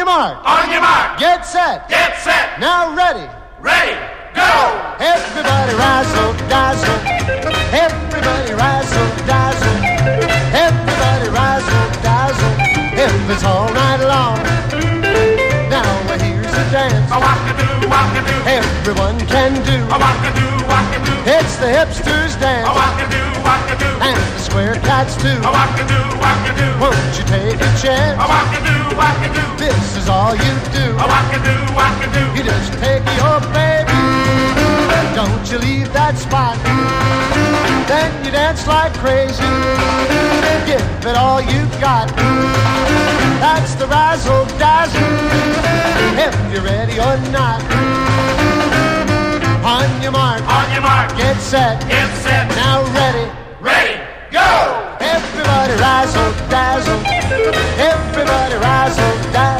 your mark. On your mark. Get set. Get set. Now ready. Ready. Go. Everybody razzle dazzle. Everybody razzle dazzle. Everybody razzle dazzle. If it's all night long. Now here's the dance. A walk-a-doo, walk-a-doo. Everyone can do. A walk-a-doo, walk-a-doo. It's the hipsters dance. A walk-a-doo, walk-a-doo. And the square cats too. A walk-a-doo, walk-a-doo. Won't you take a chance? A walk-a-doo, walk-a-doo. This is all you do. A walk-a-doo, walk-a-doo. You just take your baby. Don't you leave that spot. Then you dance like crazy. Give it all you got. That's the razzle dazzle. If you're ready or not. On your mark. On your mark. Get set. Get set. Now ready. Ready. Go. Everybody razzle dazzle. Everybody razzle dazzle.